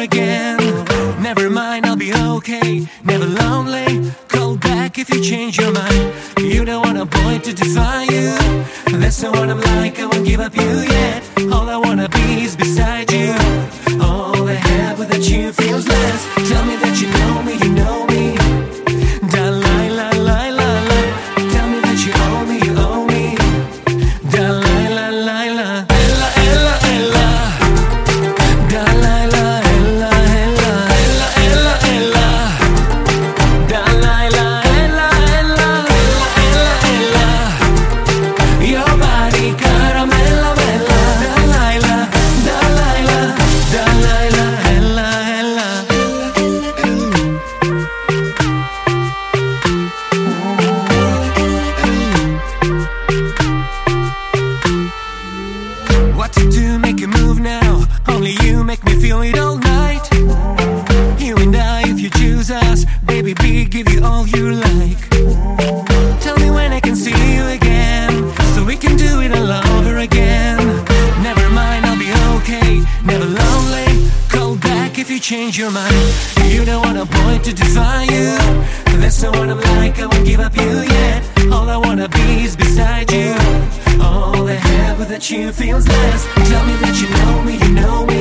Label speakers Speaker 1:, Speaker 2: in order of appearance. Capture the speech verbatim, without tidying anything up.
Speaker 1: again. Never mind, I'll be okay, never lonely. Call back if you change your mind. You don't want a boy to defy you. That's not what I'm like, I won't give up you yet. All I wanna be is beside you. All I have without you feels less. Tell me that you know me, you know me. Da la la la la la. Tell me that you owe me, you owe me. Da la la la la. Ella, ella, ella. Da la la, ella, ella. Ella, ella, ella. Da la la, ella, ella. Ella, ella, ella. Your body caramella, bella. Da la la, da la la. Da la la, ella, ella. What to do, make a move now. Only you make me feel it all night. You and I, if you choose us, baby, be give you all you like. Tell me when I can see you again, so we can do it all over again. Never mind, I'll be okay, never lonely. Call back if you change your mind. You don't want a boy to defy you. That's not what I'm like, I won't give up you yet. All I wanna be is beside you. All I have without you feels less. Tell me that you know me, you know me.